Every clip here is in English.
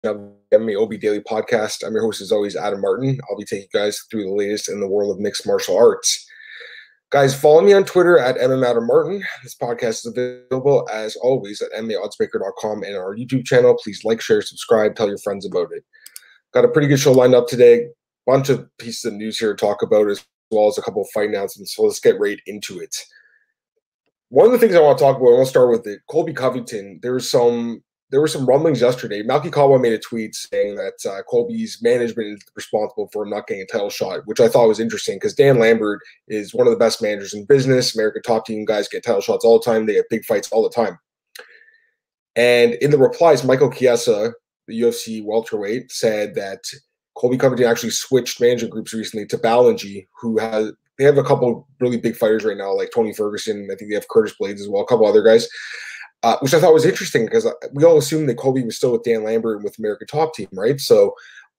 of the MMA OB Daily Podcast. I'm your host, as always, Adam Martin. I'll be taking you guys through the latest in the world of mixed martial arts. Guys, follow me on Twitter at MMAdamMartin. This podcast is available, as always, at MMAOddsBreaker.com and our YouTube channel. Please like, share, subscribe, tell your friends about it. Got a pretty good show lined up today. Bunch of pieces of news here to talk about, as well as a couple of fight announcements. So let's get right into it. One of the things I want to talk about, I want to start with it. Colby Covington. There were some rumblings yesterday. Malky Caldwell made a tweet saying that Colby's management is responsible for him not getting a title shot, which I thought was interesting because Dan Lambert is one of the best managers in business. American Top Team guys get title shots all the time. They get big fights all the time. And in the replies, Michael Chiesa, the UFC welterweight, said that Colby Covington actually switched management groups recently to Ballingy, they have a couple really big fighters right now, like Tony Ferguson. I think they have Curtis Blades as well, a couple other guys. Which I thought was interesting because we all assumed that Colby was still with Dan Lambert and with American Top Team, right? So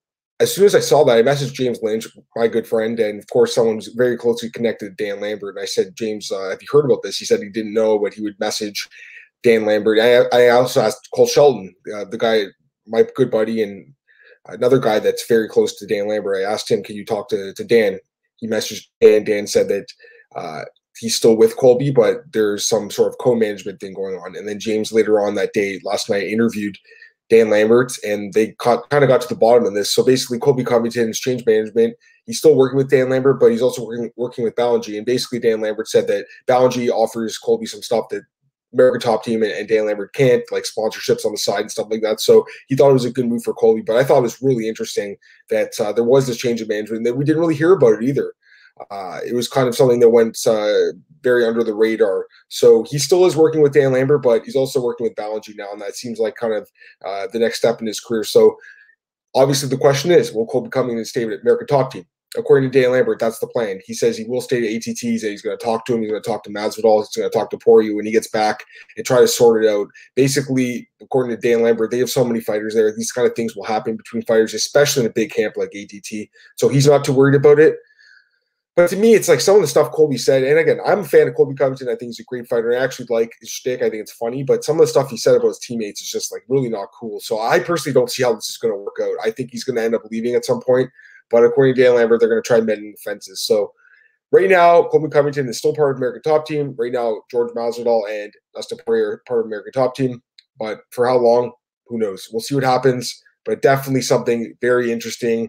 as soon as I saw that, I messaged James Lynch, my good friend, and of course someone who's very closely connected to Dan Lambert. And I said, James, have you heard about this? He said he didn't know, but he would message Dan Lambert. I also asked Cole Shelton, the guy, my good buddy, and another guy that's very close to Dan Lambert. I asked him, can you talk to Dan? He messaged Dan. Dan said that he's still with Colby, but there's some sort of co-management thing going on. And then James later on that day, last night, interviewed Dan Lambert, and they kind of got to the bottom of this. So basically, Colby Covington's changed management. He's still working with Dan Lambert, but he's also working with Ballingy. And basically, Dan Lambert said that Ballingy offers Colby some stuff that American Top Team and Dan Lambert can't, like sponsorships on the side and stuff like that. So he thought it was a good move for Colby. But I thought it was really interesting that there was this change of management and that we didn't really hear about it either. It was kind of something that went very under the radar. So he still is working with Dan Lambert, but he's also working with Ballingy now, and that seems like kind of the next step in his career. So obviously the question is, will Colby Covington stay with American Top Team? According to Dan Lambert, that's the plan. He says he will stay to ATTs, and he's going to talk to him. He's going to talk to Masvidal. He's going to talk to Poirier when he gets back and try to sort it out. Basically, according to Dan Lambert, they have so many fighters there. These kind of things will happen between fighters, especially in a big camp like ATT. So he's not too worried about it. But to me, it's like some of the stuff Colby said, and again, I'm a fan of Colby Covington. I think he's a great fighter. I actually like his shtick. I think it's funny, but some of the stuff he said about his teammates is just like really not cool. So I personally don't see how this is going to work out. I think he's going to end up leaving at some point. But according to Dan Lambert, they're going to try mending the fences. So right now, Colby Covington is still part of American Top Team. Right now, George Masvidal and Dustin Poirier are part of American Top Team. But for how long, who knows? We'll see what happens. But definitely something very interesting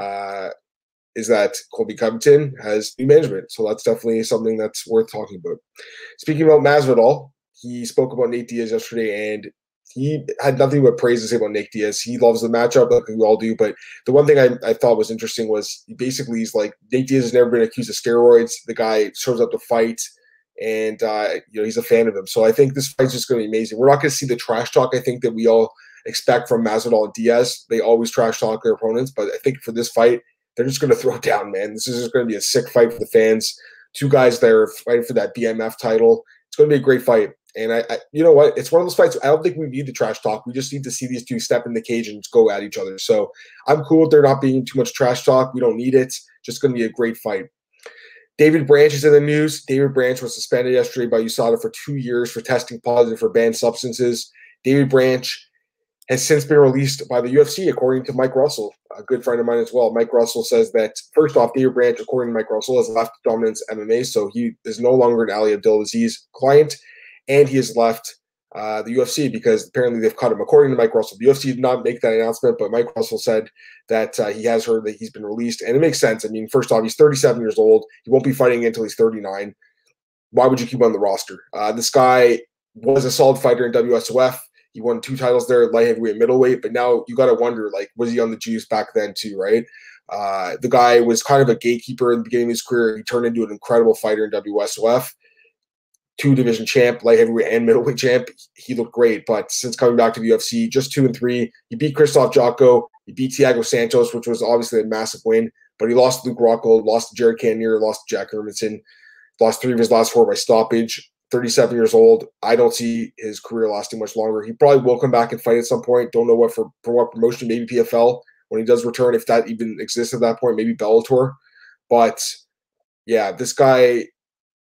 is that Colby Covington has new management. So that's definitely something that's worth talking about. Speaking about Masvidal, he spoke about Nate Diaz yesterday, and he had nothing but praise to say about Nate Diaz. He loves the matchup, like we all do. But the one thing I thought was interesting was he's like, Nate Diaz has never been accused of steroids. The guy shows up to fight, and he's a fan of him. So I think this fight's just going to be amazing. We're not going to see the trash talk, I think, that we all expect from Masvidal and Diaz. They always trash talk their opponents. But I think for this fight, they're just going to throw it down, man. This is just going to be a sick fight for the fans. Two guys there fighting for that BMF title. It's going to be a great fight. And I you know what? It's one of those fights. I don't think we need the trash talk. We just need to see these two step in the cage and just go at each other. So I'm cool with there not being too much trash talk. We don't need it. Just going to be a great fight. David Branch is in the news. David Branch was suspended yesterday by USADA for 2 years for testing positive for banned substances. David Branch has since been released by the UFC, according to Mike Russell, a good friend of mine as well. Mike Russell says that, first off, David Branch, according to Mike Russell, has left Dominance MMA, so he is no longer an Ali Abdelaziz client, and he has left the UFC because apparently they've cut him. According to Mike Russell, the UFC did not make that announcement, but Mike Russell said that he has heard that he's been released, and it makes sense. I mean, first off, he's 37 years old. He won't be fighting until he's 39. Why would you keep him on the roster? This guy was a solid fighter in WSOF. He won 2 titles there at light heavyweight and middleweight, but now you got to wonder, like, was he on the juice back then too, right? The guy was kind of a gatekeeper in the beginning of his career. He turned into an incredible fighter in WSOF. 2-division champ, light heavyweight and middleweight champ. He looked great, but since coming back to the UFC, just 2-3. He beat Christoph Jocko. He beat Thiago Santos, which was obviously a massive win, but he lost to Luke Rockhold, lost to Jared Cannonier, lost to Jack Hermanson, lost 3 of his last 4 by stoppage. 37 years old. I don't see his career lasting much longer. He probably will come back and fight at some point. Don't know what for what promotion, maybe PFL when he does return, if that even exists at that point, maybe Bellator. But yeah, this guy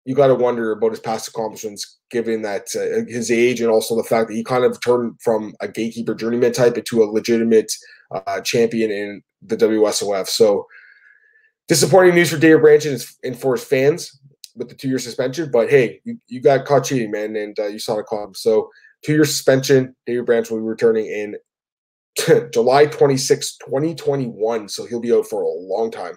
you got to wonder about his past accomplishments, given that his age and also the fact that he kind of turned from a gatekeeper journeyman type into a legitimate champion in the WSOF. So disappointing news for David Branch and for his fans with the 2-year suspension. But hey, you got caught cheating, man, and you saw it come. So 2-year suspension. David Branch will be returning in July 26, 2021. So he'll be out for a long time.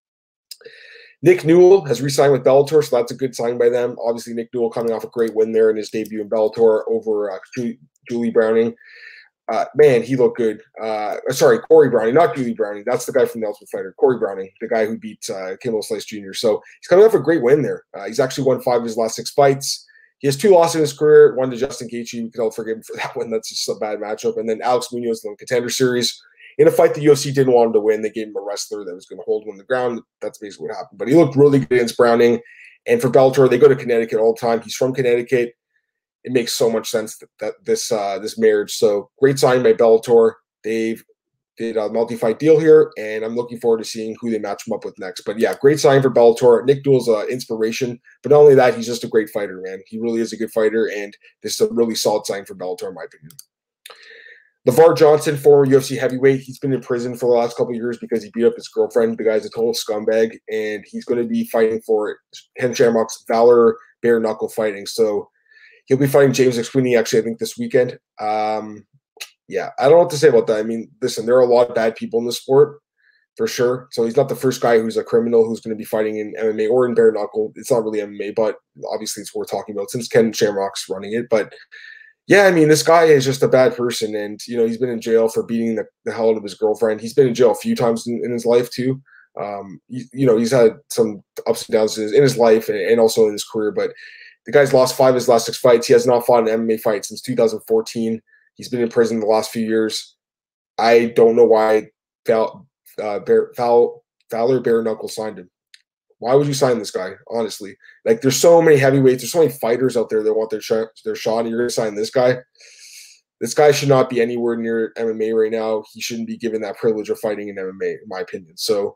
Nick Newell has re-signed with Bellator, so that's a good sign by them. Obviously, Nick Newell coming off a great win there in his debut in Bellator over Julie Browning. Man, he looked good. Sorry, Corey Browning, not Julie Browning. That's the guy from the Ultimate Fighter. Corey Browning, the guy who beat Kimbo Slice Jr. So he's coming off a great win there. He's actually won 5 of his last 6 fights. He has 2 losses in his career, one to Justin Gaethje. We can all forgive him for that one. That's just a bad matchup. And then Alex Munoz in the Contender Series. In a fight the UFC didn't want him to win, they gave him a wrestler that was going to hold him on the ground. That's basically what happened. But he looked really good against Browning. And for Bellator, they go to Connecticut all the time. He's from Connecticut. It makes so much sense that this marriage. So great sign by Bellator. They've did a multi-fight deal here, and I'm looking forward to seeing who they match him up with next. But yeah, great sign for Bellator. Nick Newell's an inspiration, but not only that, he's just a great fighter, man. He really is a good fighter, and this is a really solid sign for Bellator, in my opinion. LeVar Johnson, former UFC heavyweight, he's been in prison for the last couple of years because he beat up his girlfriend. The guy's a total scumbag, and he's going to be fighting for Ken Shamrock's Valor Bare Knuckle fighting. So he'll be fighting James McSweeney, actually, I think, this weekend. Yeah, I don't know what to say about that. I mean, listen, there are a lot of bad people in the sport, for sure. So he's not the first guy who's a criminal who's going to be fighting in MMA or in bare knuckle. It's not really MMA, but obviously it's worth talking about since Ken Shamrock's running it. But yeah, I mean, this guy is just a bad person, and he's been in jail for beating the hell out of his girlfriend. He's been in jail a few times in his life too. He's had some ups and downs in his life and also in his career. But the guy's lost 5 of his last 6 fights. He has not fought an MMA fight since 2014. He's been in prison the last few years. I don't know why Valor Bare Knuckle signed him. Why would you sign this guy? Honestly, like, there's so many heavyweights, there's so many fighters out there that want their shot, and you're going to sign this guy. This guy should not be anywhere near MMA right now. He shouldn't be given that privilege of fighting in MMA, in my opinion. So,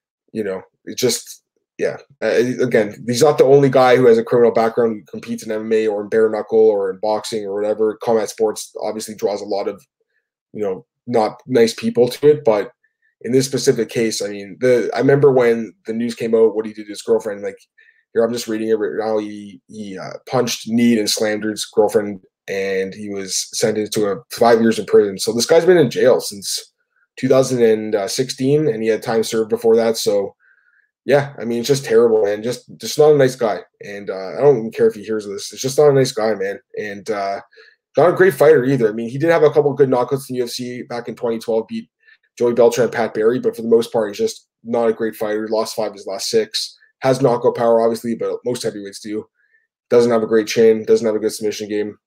it just, yeah. Again, he's not the only guy who has a criminal background who competes in MMA or in bare knuckle or in boxing or whatever. Combat sports obviously draws a lot of, not nice people to it, but in this specific case, I mean, I remember when the news came out, what he did to his girlfriend. Like, here, I'm just reading it right now. He punched, kneed, and slammed his girlfriend, and he was sentenced to 5 years in prison. So this guy's been in jail since 2016, and he had time served before that. So yeah, I mean, it's just terrible, man. Just not a nice guy. And I don't even care if he hears this. It's just not a nice guy, man. And not a great fighter either. I mean, he did have a couple of good knockouts in the UFC back in 2012, beat Joey Beltran and Pat Barry, but for the most part, he's just not a great fighter. He lost 5 of his last 6. Has knockout power, obviously, but most heavyweights do. Doesn't have a great chin. Doesn't have a good submission game.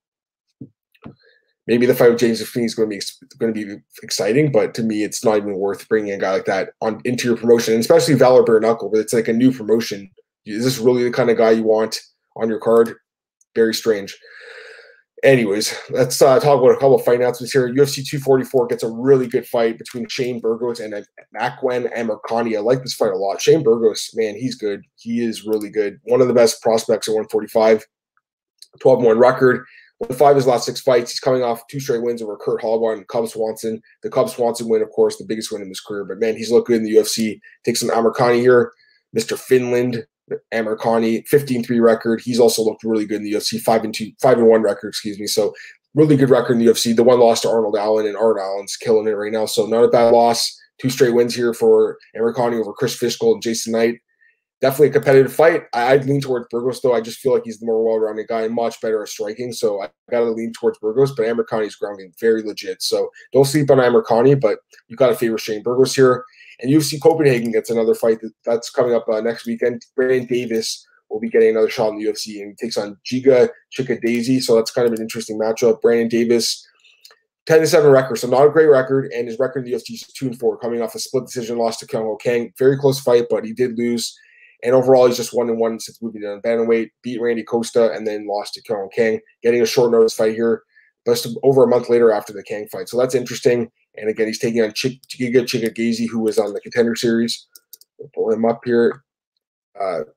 Maybe the fight with James McSweeney is going to be exciting, but to me, it's not even worth bringing a guy like that into your promotion, and especially Valor Bare Knuckle, but it's like a new promotion. Is this really the kind of guy you want on your card? Very strange. Anyways, let's talk about a couple of fight announcements here. UFC 244 gets a really good fight between Shane Burgos and Makwan Amirkhani. I like this fight a lot. Shane Burgos, man, he's good. He is really good. One of the best prospects at 145. 12-1 record. Won 5 of his last 6 fights. He's coming off 2 straight wins over Kurt Hallward and Cub Swanson. The Cub Swanson win, of course, the biggest win in his career. But, man, he's looked good in the UFC. Takes some Amirkhani here. Mr. Finland. Amirkhani, 15-3 record. He's also looked really good in the UFC, 5-1 record, excuse me. So really good record in the UFC. The one loss to Arnold Allen, and Arnold Allen's killing it right now. So not a bad loss. 2 straight wins here for Amirkhani over Chris Fishgold and Jason Knight. Definitely a competitive fight. I'd lean towards Burgos, though. I just feel like he's the more well-rounded guy and much better at striking. So I got to lean towards Burgos, but Amirkhani's grounding very legit. So don't sleep on Amirkhani, but you got to favor Shane Burgos here. And UFC Copenhagen gets another fight that's coming up next weekend. Brandon Davis will be getting another shot in the UFC, and he takes on Giga Chikadze. So that's kind of an interesting matchup. Brandon Davis, 10-7 record, so not a great record, and his record in the UFC is 2-4, coming off a split decision loss to Kyung Ho Kang. Very close fight, but he did lose. And overall, he's just 1-1 since moving down bantamweight. Beat Randy Costa and then lost to Kyung Ho Kang, getting a short notice fight here, just over a month later after the Kang fight. So that's interesting. And again, he's taking on Giga Chikadze, who was on the Contender Series. We'll pull him up here.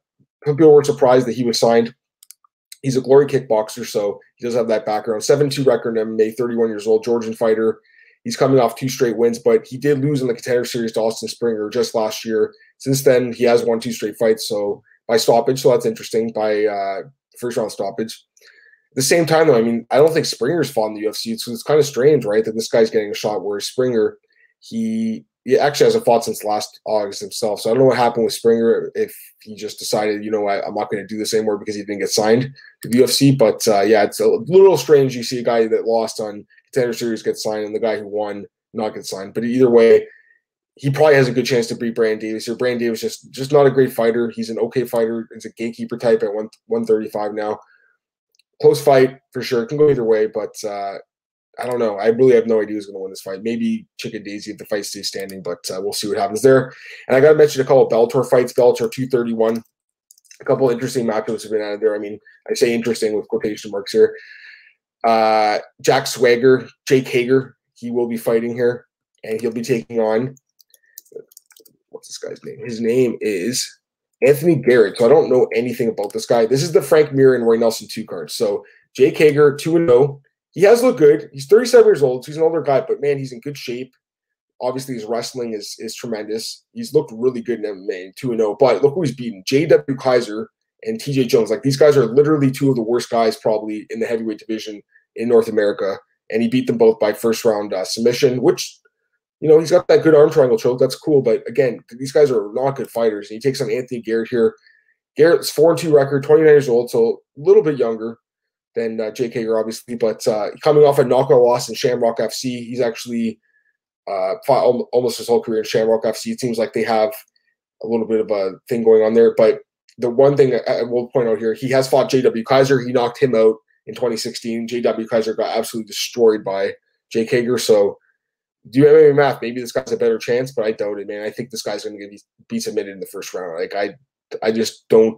some people were surprised that he was signed. He's a Glory kickboxer, so he does have that background. 7-2 record in MMA, 31 years old, Georgian fighter. He's coming off 2 straight wins, but he did lose in the Contender Series to Austin Springer just last year. Since then, he has won 2 straight fights, so by stoppage, so that's interesting, by first-round stoppage. At the same time, though, I mean, I don't think Springer's fought in the UFC, so it's kind of strange, right, that this guy's getting a shot, whereas Springer, he actually hasn't fought since last August himself. So I don't know what happened with Springer, if he just decided, you know what, I'm not going to do this anymore because he didn't get signed to the UFC. But yeah, it's a little strange. You see a guy that lost on Contender Series get signed and the guy who won not get signed. But either way, he probably has a good chance to beat Brandon Davis here. Brandon Davis just not a great fighter. He's an okay fighter. He's a gatekeeper type at 135 now. Close fight for sure. It can go either way, but I don't know. I really have no idea who's going to win this fight. Maybe Chicken Daisy if the fight stays standing, but we'll see what happens there. And I got to mention a couple of Bellator fights. Bellator 231. A couple of interesting matchups have been added there. I mean, I say interesting with quotation marks here. Jack Swagger, Jake Hager, he will be fighting here, and he'll be taking on, what's this guy's name? His name is Anthony Garrett. So I don't know anything about this guy. This is the Frank Mir and Roy Nelson 2 card. So Jake Hager, 2-0. He has looked good. He's 37 years old. So he's an older guy, but man, he's in good shape. Obviously, his wrestling is tremendous. He's looked really good in MMA, 2-0. But look who he's beaten: J.W. Kaiser and T.J. Jones. Like, these guys are literally 2 of the worst guys probably in the heavyweight division in North America. And he beat them both by first-round submission, which, you know, he's got that good arm triangle choke. That's cool. But again, these guys are not good fighters. And he takes on Anthony Garrett here. Garrett's 4-2 record, 29 years old, so a little bit younger than Jake Hager, obviously, but coming off a knockout loss in Shamrock FC. He's actually fought almost his whole career in Shamrock FC. It seems like they have a little bit of a thing going on there. But the one thing I will point out here, he has fought J.W. Kaiser. He knocked him out in 2016. J.W. Kaiser got absolutely destroyed by Jake Hager. So do you have any math? Maybe this guy's a better chance, but I doubt it, man. I think this guy's going to be submitted in the first round. Like, I just don't.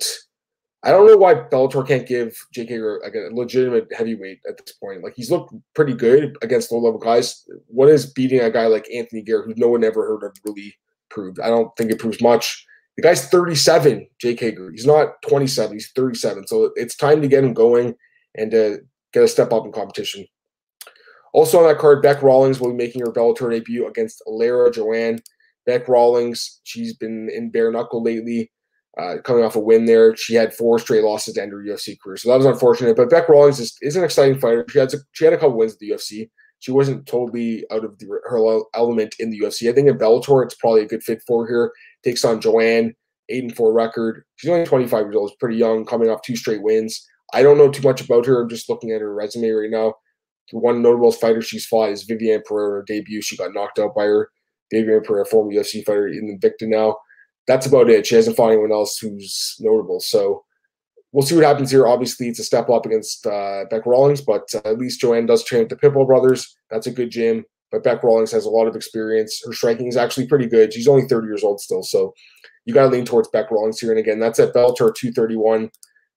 I don't know why Bellator can't give Jake Hager a legitimate heavyweight at this point. Like, he's looked pretty good against low-level guys. What is beating a guy like Anthony Garrett, who no one ever heard of, really proved? I don't think it proves much. The guy's 37, Jake Hager. He's not 27. He's 37. So it's time to get him going and to get a step up in competition. Also on that card, Bec Rawlings will be making her Bellator debut against Lara Joanne. Bec Rawlings, she's been in bare knuckle lately. Coming off a win there. She had 4 straight losses to end her UFC career. So that was unfortunate. But Bec Rawlings is an exciting fighter. She had a couple wins at the UFC. She wasn't totally out of her element in the UFC. I think in Bellator, it's probably a good fit for her. Takes on Joanne, 8-4 record. She's only 25 years old. She's pretty young, coming off 2 straight wins. I don't know too much about her. I'm just looking at her resume right now. The one notable fighter she's fought is Viviane Pereira. Her debut, she got knocked out by her. Viviane Pereira, former UFC fighter, in Invicta now. That's about it. She hasn't fought anyone else who's notable. So we'll see what happens here. Obviously, it's a step up against Bec Rawlings, but at least Joanne does train with the Pitbull brothers. That's a good gym. But Bec Rawlings has a lot of experience. Her striking is actually pretty good. She's only 30 years old still. So you got to lean towards Bec Rawlings here. And again, that's at Bellator 231.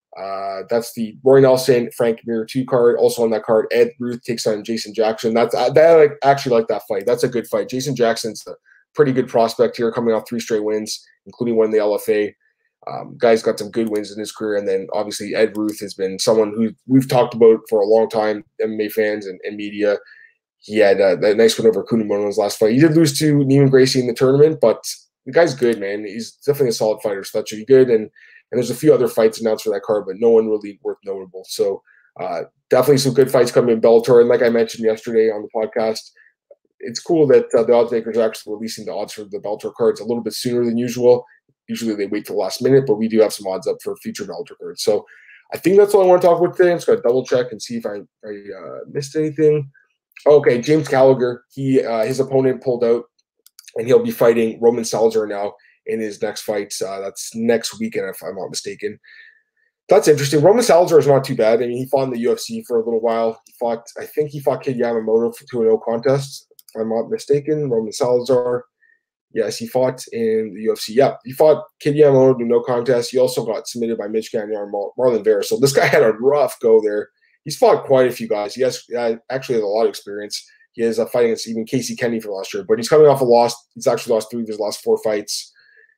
That's the Roy Nelson, Frank Mir 2 card. Also on that card, Ed Ruth takes on Jason Jackson. I actually like that fight. That's a good fight. Jason Jackson's a pretty good prospect here, coming off 3 straight wins, including one in the LFA. Guy's got some good wins in his career. And then obviously Ed Ruth has been someone who we've talked about for a long time, MMA fans and media. He had that nice win over Kunimono in his last fight. He did lose to Neiman Gracie in the tournament, but the guy's good, man. He's definitely a solid fighter, so that should be good. And there's a few other fights announced for that card, but no one really worth notable. So definitely some good fights coming in Bellator. And like I mentioned yesterday on the podcast, it's cool that the odds makers are actually releasing the odds for the Bellator cards a little bit sooner than usual. Usually they wait till the last minute, but we do have some odds up for future Bellator cards. So I think that's all I want to talk about today. I'm just going to double check and see if I missed anything. Okay, James Gallagher, his opponent pulled out, and he'll be fighting Roman Salazar now in his next fight. That's next weekend, if I'm not mistaken. That's interesting. Roman Salazar is not too bad. I mean, he fought in the UFC for a little while. I think he fought Kid Yamamoto to a no contest, if I'm not mistaken. Roman Salazar. Yes, he fought in the UFC. Yeah, he fought Kid Yamamoto to no contest. He also got submitted by Mitch Gagnon and Marlon Vera. So this guy had a rough go there. He's fought quite a few guys. He actually has a lot of experience. He has a fight against even Casey Kennedy for last year, but he's coming off a loss. He's actually lost 3 of his last 4 fights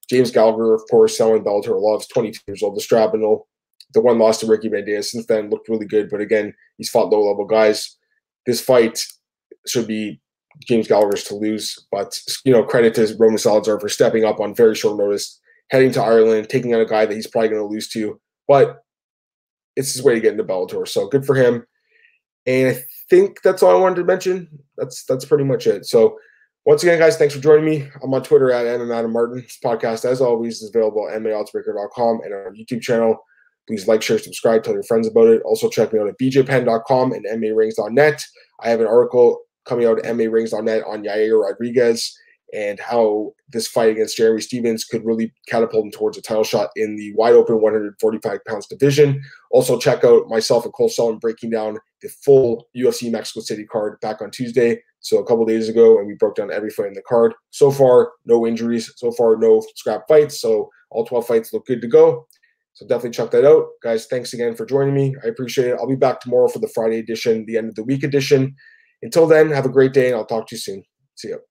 James Gallagher, of course, someone Bellator loves, 22 years old, the Strabinal. The one loss to Ricky Banderas since then looked really good, but again, he's fought low-level guys. This fight should be James Gallagher's to lose, but credit to Roman Salazar for stepping up on very short notice, heading to Ireland, taking on a guy that he's probably going to lose to, but it's his way to get into Bellator, so good for him. And I think that's all I wanted to mention. That's pretty much it. So once again, guys, thanks for joining me. I'm on Twitter at MMAdamMartin. This podcast, as always, is available at MMAOddsBreaker.com and our YouTube channel. Please like, share, subscribe, tell your friends about it. Also check me out at BJPenn.com and MMARings.net. I have an article coming out at MMARings.net on Yair Rodriguez and how this fight against Jeremy Stephens could really catapult him towards a title shot in the wide open 145 pounds division. Also check out myself and Cole Sullivan breaking down the full UFC Mexico City card back on Tuesday, so a couple days ago, and we broke down every fight in the card. So far, no injuries. So far, no scrap fights. So all 12 fights look good to go. So definitely check that out. Guys, thanks again for joining me. I appreciate it. I'll be back tomorrow for the Friday edition, the end of the week edition. Until then, have a great day, and I'll talk to you soon. See ya.